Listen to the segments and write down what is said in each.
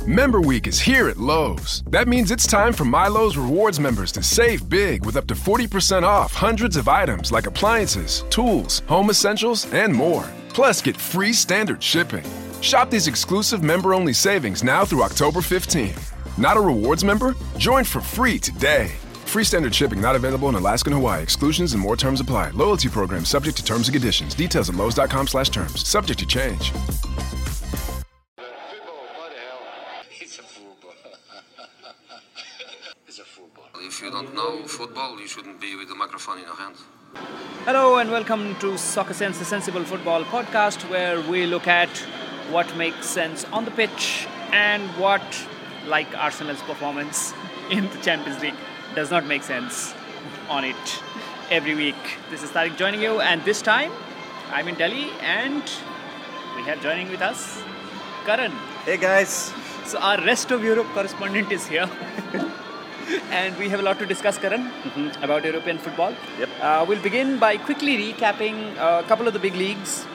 Member Week is here at Lowe's. That means it's time for MyLowe's Rewards members to save big with up to 40% off hundreds of items like appliances, tools, home essentials, and more. Plus, get free standard shipping. Shop these exclusive member-only savings now through October 15th. Not a rewards member? Join for free today. Free standard shipping not available in Alaska and Hawaii. Exclusions and more terms apply. Loyalty program subject to terms and conditions. Details at lowes.com/terms. Subject to change. If you don't know football, you shouldn't be with the microphone in your hand. Hello and welcome to Soccer Sense, the Sensible Football podcast, where we look at what makes sense on the pitch and what, like Arsenal's performance in the Champions League, does not make sense on it every week. This is Tariq joining you, and this time I'm in Delhi and we have joining with us Karan. Hey guys. So our rest of Europe correspondent is here. And we have a lot to discuss, Karan, about European football. Yep. We'll begin by quickly recapping a couple of the big leagues.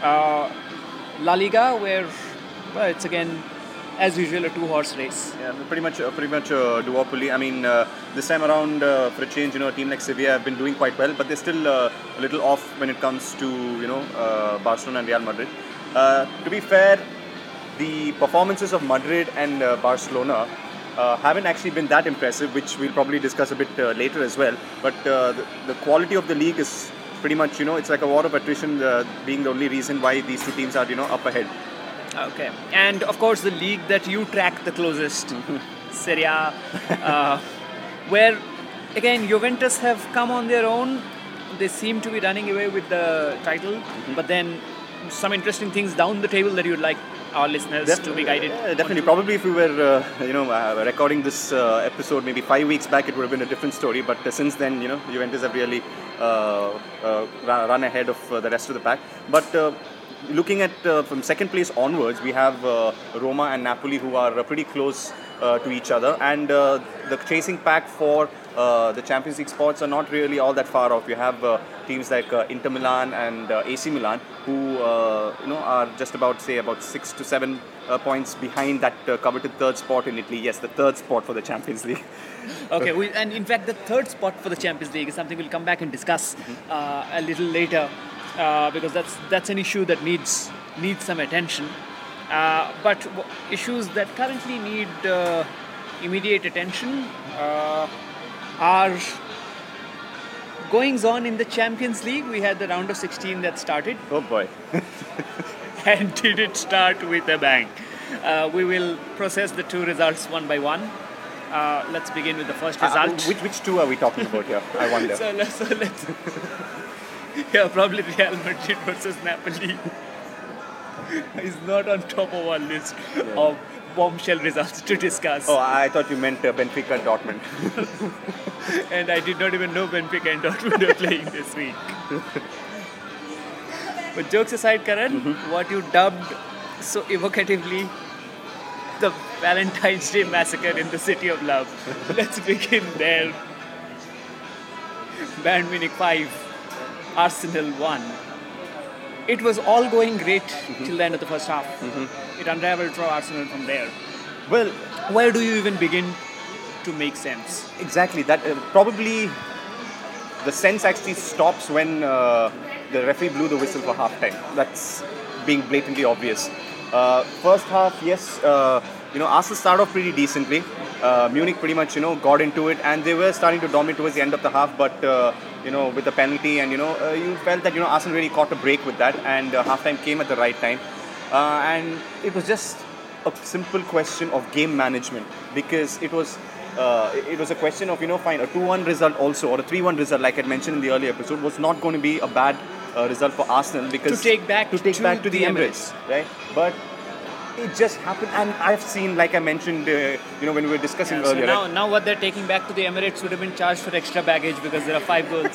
La Liga, where it's again, as usual, a two-horse race. Yeah, pretty much a duopoly. I mean, this time around, for a change, a team like Sevilla have been doing quite well, but they're still a little off when it comes to, Barcelona and Real Madrid. To be fair, the performances of Madrid and Barcelona haven't actually been that impressive, which we'll probably discuss a bit later as well. But the quality of the league is pretty much, it's like a war of attrition, being the only reason why these two teams are, up ahead. Okay. And of course, the league that you track the closest, Serie A, where, again, Juventus have come on their own. They seem to be running away with the title, but then some interesting things down the table that you'd like our listeners to be guided. Yeah, definitely. Probably if we were, recording this episode maybe 5 weeks back, it would have been a different story. But since then, Juventus have really run ahead of the rest of the pack. But looking at from second place onwards, we have Roma and Napoli, who are pretty close to each other. And the chasing pack for the Champions League spots are not really all that far off. You have teams like Inter Milan and AC Milan, who are just about 6 to 7 points behind that coveted third spot in Italy. Yes, the third spot for the Champions League. Okay, and in fact, the third spot for the Champions League is something we'll come back and discuss a little later, because that's an issue that needs some attention. But issues that currently need immediate attention are goings on in the Champions League. We had the round of 16 that started. Oh boy. And did it start with a bang. We will process the two results one by one. Let's begin with the first result. Which two are we talking about here? I wonder. So let's yeah, probably Real Madrid versus Napoli is not on top of our list of bombshell results to discuss. Oh, I thought you meant Benfica and Dortmund. And I did not even know Benfica and Dortmund were playing this week. But jokes aside, Karan, what you dubbed so evocatively the Valentine's Day massacre in the City of Love. Let's begin there. Bayern Munich 5, Arsenal 1. It was all going great till the end of the first half. It unraveled for Arsenal from there. Well, where do you even begin to make sense? Exactly. That probably the sense actually stops when the referee blew the whistle for half-time. That's being blatantly obvious. First half, yes, Arsenal started off pretty decently. Munich pretty much, got into it, and they were starting to dominate towards the end of the half, but with the penalty, and you felt that Arsenal really caught a break with that, and halftime came at the right time, and it was just a simple question of game management, because it was a question of fine, a 2-1 result also, or a 3-1 result, like I mentioned in the earlier episode, was not going to be a bad result for Arsenal, because to take back to the Emirates, right? But it just happened, and I've seen, like I mentioned, when we were discussing earlier. So now what they're taking back to the Emirates would have been charged for extra baggage because there are 5 goals.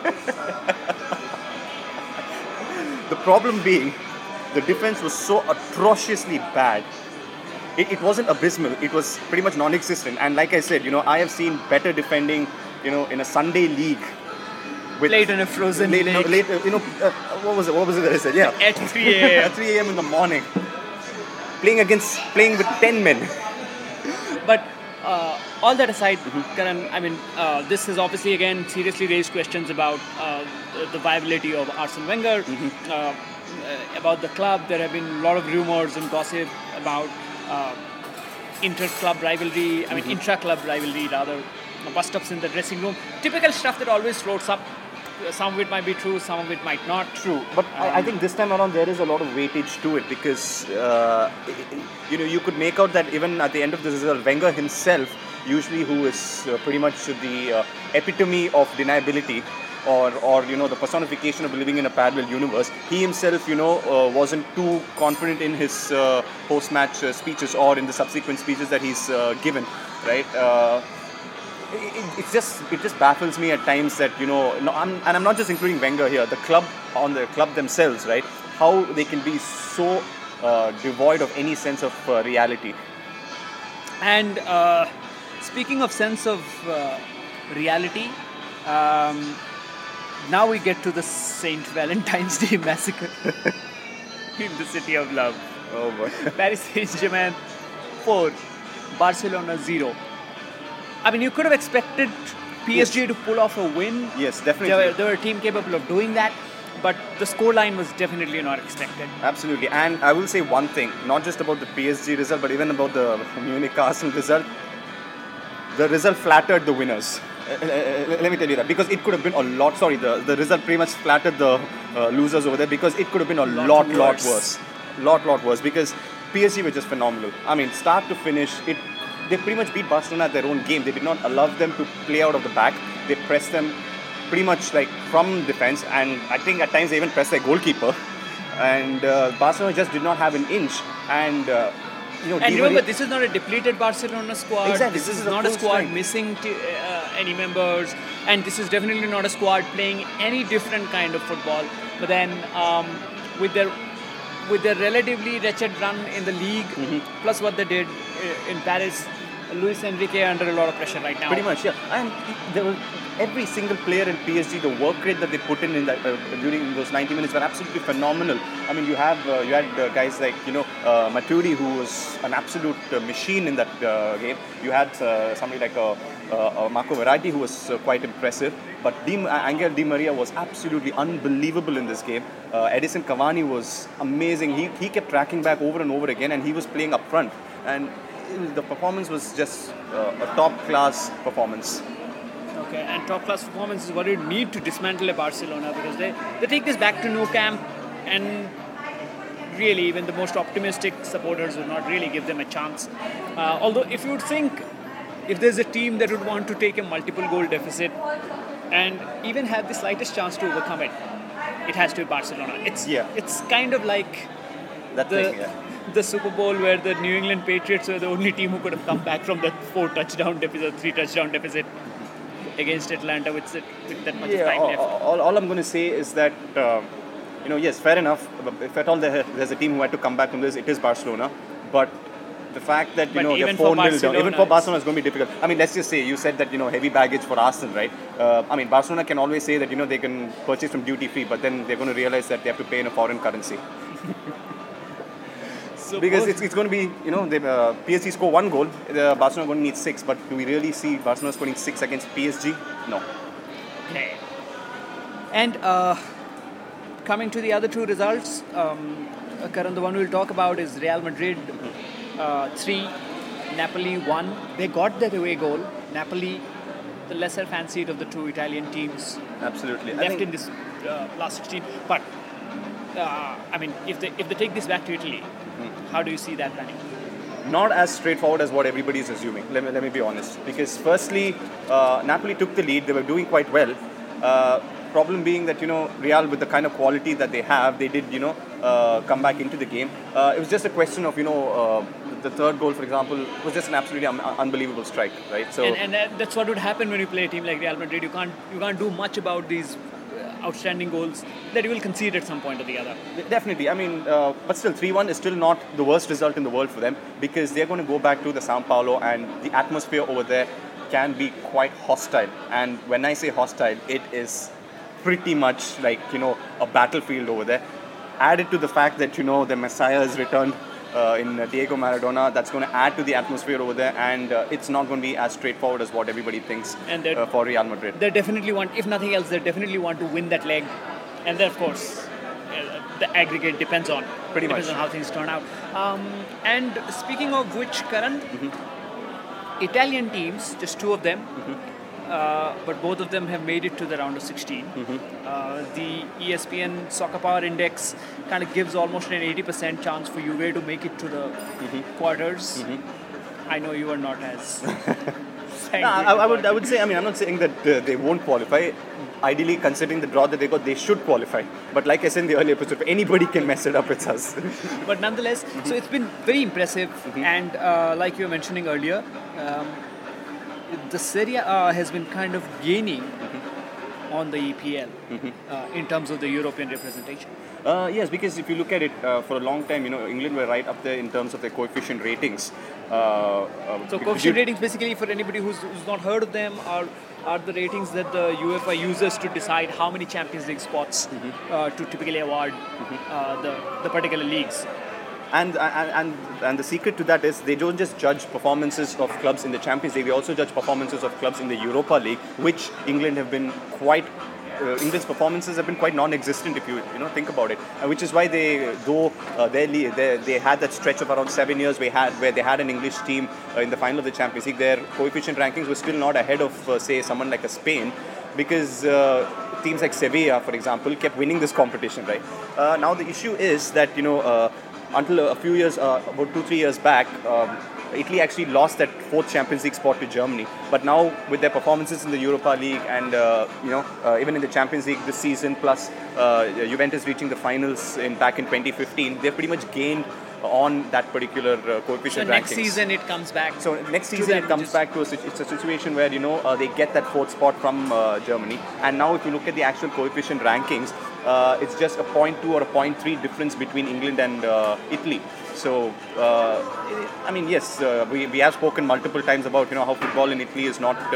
The problem being, the defense was so atrociously bad. It wasn't abysmal. It was pretty much non-existent. And like I said, I have seen better defending, in a Sunday league. Played in a frozen lake. What was it that I said? Yeah. At 3 a.m. At 3 a.m. in the morning. playing with 10 men. But all that aside, Karan, I mean, this has obviously again seriously raised questions about the viability of Arsene Wenger, about the club. There have been a lot of rumors and gossip about inter-club rivalry, intra-club rivalry rather, bust-ups in the dressing room. Typical stuff that always floats up. Some of it might be true, some of it might not. True, but I think this time around there is a lot of weightage to it because you could make out that even at the end of the result, Wenger himself, usually who is pretty much the epitome of deniability, or the personification of living in a parallel universe, he himself wasn't too confident in his post-match speeches or in the subsequent speeches that he's given, right? It just baffles me at times that I'm not just including Wenger here, the club themselves, right? How they can be so devoid of any sense of reality. And speaking of sense of reality, now we get to the Saint Valentine's Day massacre in the city of love. Oh boy! Paris Saint-Germain 4, Barcelona 0. I mean, you could have expected PSG to pull off a win. Yes, definitely. They were a team capable of doing that, but the scoreline was definitely not expected. Absolutely, and I will say one thing, not just about the PSG result, but even about the Munich Arsenal result. The result flattered the winners. Let me tell you that, because it could have been a lot. Sorry, the result pretty much flattered the losers over there, because it could have been a lot worse. Lot worse, because PSG were just phenomenal. I mean, start to finish, they pretty much beat Barcelona at their own game. They did not allow them to play out of the back. They pressed them pretty much like from defense, and I think at times they even pressed their goalkeeper. And Barcelona just did not have an inch. And and remember, this is not a depleted Barcelona squad. Exactly. This is not a squad missing any members, and this is definitely not a squad playing any different kind of football. But then, with their relatively wretched run in the league, plus what they did in Paris, Luis Enrique under a lot of pressure right now. Pretty much, yeah. And there was every single player in PSG, the work rate that they put in that during those 90 minutes were absolutely phenomenal. I mean, you had guys like Matuidi, who was an absolute machine in that game. You had somebody like Marco Verratti, who was quite impressive. But Angel Di Maria was absolutely unbelievable in this game. Edison Cavani was amazing. He kept tracking back over and over again, and he was playing up front. And the performance was just a top-class performance. Okay, and top-class performance is what you need to dismantle a Barcelona, because they take this back to Nou Camp, and really even the most optimistic supporters would not really give them a chance. Although if you would think, if there's a team that would want to take a multiple goal deficit and even have the slightest chance to overcome it, it has to be Barcelona. It's kind of like the Super Bowl where the New England Patriots were the only team who could have come back from that 3-touchdown deficit against Atlanta with that much time left. All I'm going to say is that, yes, fair enough. If at all there's a team who had to come back from this, it is Barcelona. But the fact that, they're 4-0 down, even for Barcelona, it's going to be difficult. I mean, let's just say, you said that, heavy baggage for Arsenal, right? Barcelona can always say that, they can purchase from duty-free, but then they're going to realize that they have to pay in a foreign currency. So because it's going to be, PSG score 1 goal, Barcelona going to need 6, but do we really see Barcelona scoring 6 against PSG? No. Okay. And coming to the other two results, Karan, the one we'll talk about is Real Madrid 3, Napoli 1. They got their away goal. Napoli, the lesser fancied of the two Italian teams. Absolutely. Left in this last 16. But, if they take this back to Italy, how do you see that planning? Not as straightforward as what everybody is assuming. Let me be honest. Because firstly, Napoli took the lead. They were doing quite well. Problem being that, Real, with the kind of quality that they have, they did, come back into the game. It was just a question of, the third goal, for example, was just an absolutely unbelievable strike, right? So and that's what would happen when you play a team like Real Madrid. You can't do much about these outstanding goals that you will concede at some point or the other. Definitely. But still, 3-1 is still not the worst result in the world for them, because they're going to go back to the Sao Paulo, and the atmosphere over there can be quite hostile. And when I say hostile, it is pretty much like, a battlefield over there. Added to the fact that, the Messiah has returned, in Diego Maradona. That's going to add to the atmosphere over there, and it's not going to be as straightforward as what everybody thinks for Real Madrid. They definitely want, if nothing else, they definitely want to win that leg, and then of course the aggregate depends on how things turn out. And speaking of which, Karan, Italian teams, just two of them. But both of them have made it to the round of 16. The ESPN Soccer Power Index kind of gives almost an 80% chance for Juve to make it to the quarters. I know you are not as I would say, I mean, I'm not saying that they won't qualify. Ideally, considering the draw that they got, they should qualify. But like I said in the earlier episode, if anybody can mess it up, it's us. But nonetheless, so it's been very impressive. And like you were mentioning earlier, the Serie A has been kind of gaining on the EPL in terms of the European representation. Yes, because if you look at it, for a long time, England were right up there in terms of their coefficient ratings. So coefficient ratings, basically, for anybody who's not heard of them, are the ratings that the UEFA uses to decide how many Champions League spots to typically award the particular leagues. And the secret to that is they don't just judge performances of clubs in the Champions League, they also judge performances of clubs in the Europa League, which England have been quite England's performances have been quite non-existent if you think about it, which is why they had that stretch of around 7 years where they had an English team in the final of the Champions League. Their coefficient rankings were still not ahead of say someone like a Spain, because teams like Sevilla, for example, kept winning this competition, right? Now the issue is that until a few years, about 2-3 years back, Italy actually lost that fourth Champions League spot to Germany. But now, with their performances in the Europa League and even in the Champions League this season, plus Juventus reaching the finals back in 2015, they've pretty much gained on that particular coefficient rankings. So next season it comes back. So next season it comes back to it's a situation where they get that fourth spot from Germany. And now if you look at the actual coefficient rankings, it's just a 0.2 or a 0.3 difference between England and Italy. So, I mean, yes, we have spoken multiple times about how football in Italy is not,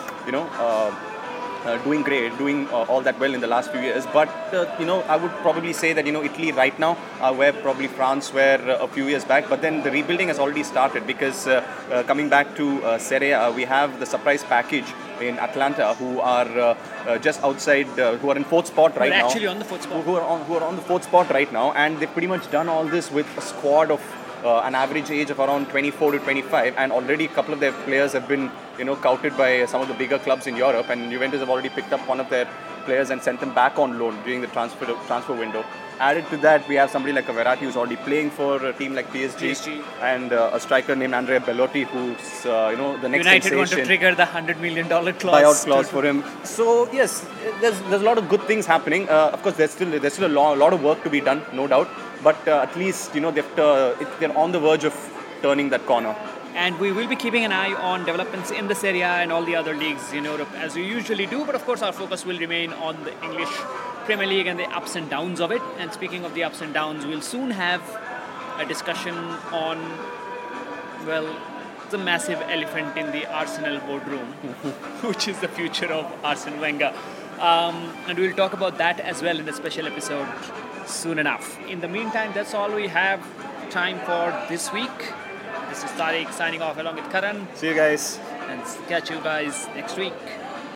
doing great, doing all that well in the last few years. But, I would probably say that, Italy right now are where probably France were a few years back. But then the rebuilding has already started, because coming back to Serie A, we have the surprise package in Atalanta, who are just outside, who are in fourth spot right now. Actually on the fourth spot. Who are on the fourth spot right now, and they've pretty much done all this with a squad of an average age of around 24 to 25, and already a couple of their players have been touted by some of the bigger clubs in Europe, and Juventus have already picked up one of their players and sent them back on loan during the transfer window. Added to that, we have somebody like Verratti who's already playing for a team like PSG. And a striker named Andrea Bellotti, who's the next United sensation. want to trigger the $100 million clause. Buyout clause for him. So yes, there's a lot of good things happening. Of course, there's still a lot of work to be done, no doubt. But at least they're on the verge of turning that corner. And we will be keeping an eye on developments in the Serie A and all the other leagues in Europe, as we usually do. But of course, our focus will remain on the English Premier League and the ups and downs of it. And speaking of the ups and downs, we'll soon have a discussion on, well, the massive elephant in the Arsenal boardroom, which is the future of Arsene Wenger. And we'll talk about that as well in a special episode soon enough. In the meantime, that's all we have time for this week. This is Tariq signing off along with Karan. See you guys. And catch you guys next week.